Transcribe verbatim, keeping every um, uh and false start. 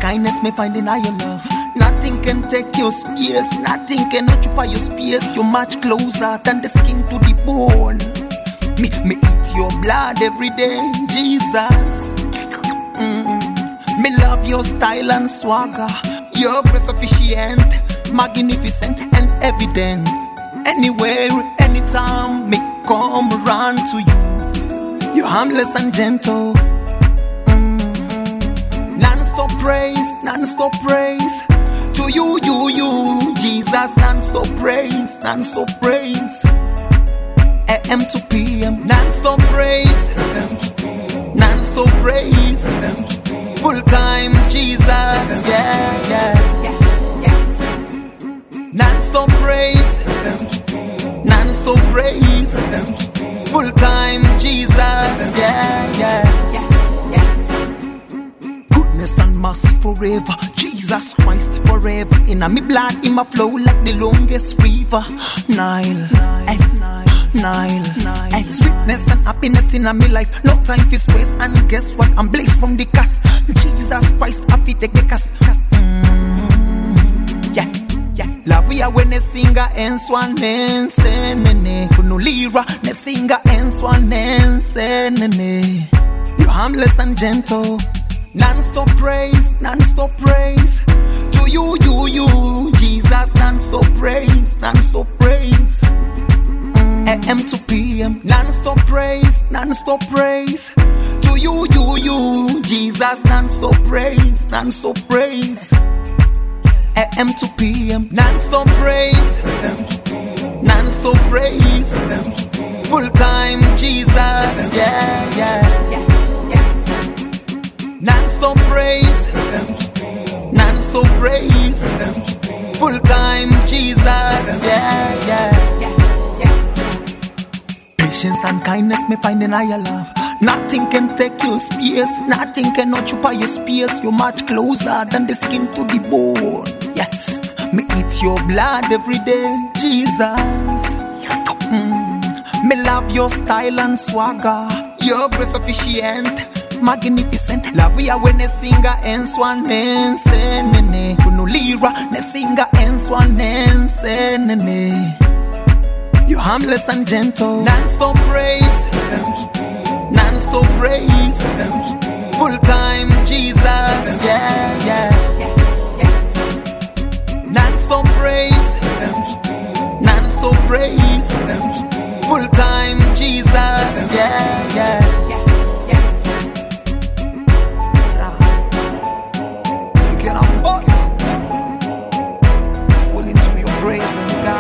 kindness me find in all your love. Nothing can take your space, nothing can occupy your space. You're much closer than the skin to the bone. Me, me eat your blood every day, Jesus. Mm. Me love your style and swagger. Your grace sufficient, magnificent and evident. Anywhere, anytime, me come run to you. You're harmless and gentle. Mm. Non-stop praise, non-stop praise. To you, you, you, Jesus. Non-stop praise, non-stop praise. A M to P M, non-stop praise, non-stop praise, full time Jesus, yeah, yeah, non-stop praise, non-stop praise, full time Jesus, yeah, yeah, goodness and mercy forever, Jesus Christ forever, in a me blood, in my flow like the longest river, Nile, Nile. Nile, Nile. And sweetness and happiness in a me life. No time for stress and guess what? I'm blessed from the cast. Jesus Christ, happy take the cast. Mm, yeah, yeah. La via when ne singa en swan nense nene. Kuno lira ne singa en swan nense nene. You're harmless and gentle. Non-stop praise, non-stop praise. To you, you, you, Jesus. Non-stop praise, non-stop praise. A M to P M, non-stop praise, non-stop praise. To you, you, you, Jesus, non-stop praise, non-stop praise. A M to P M, non-stop praise, non-stop praise. Full time Jesus, yeah, yeah. Non-stop praise, non-stop praise. Full time Jesus, yeah, yeah. Patience and kindness me find in all your love. Nothing can take your space, nothing can occupy your space. You're much closer than the skin to the bone. Yeah, me eat your blood every day, Jesus. Mm. Me love your style and swagger. Your grace sufficient, magnificent. Love ya when ne singa en swan nense nene. Kuno lira ne singa en swan nense nene. You're harmless and gentle. Non-stop praise, non-stop praise. Full time Jesus, yeah, yeah. Non-stop praise, non-stop praise. Full time Jesus, yeah, yeah. You get on board. Full into your grace and sky.